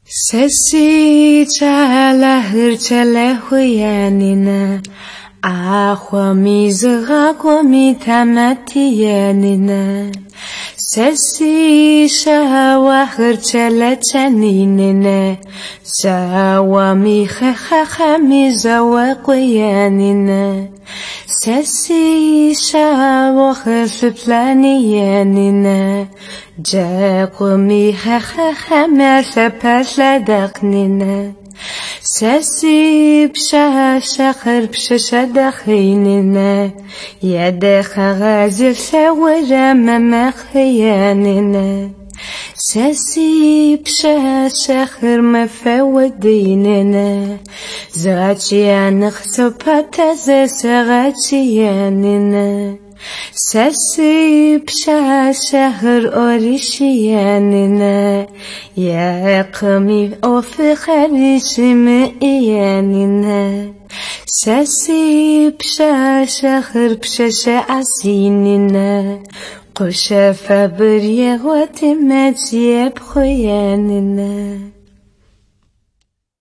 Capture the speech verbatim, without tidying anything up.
Sesi chala hırçala huyanina Ahwa mizga komi tamatiyanina Sesi shawa hırçala chaninina Shawa mi khaha mizawa quyanina Sesi shawa hırçlaniyanina Jaqumi khaha masapasla daqnina Sesi psha shakhar psha dakhinina Yada khagazil sawara mamakhiyanina Sesi psha shakhar mafawadinina Zachiyan khsopata zasagachiyanina Sesi psha shahr orishiyanina Yaqmi ofi kharishimi iyanina Sesi psha shahr psha asinina Qusha fabir yagwati matiyab khuyanina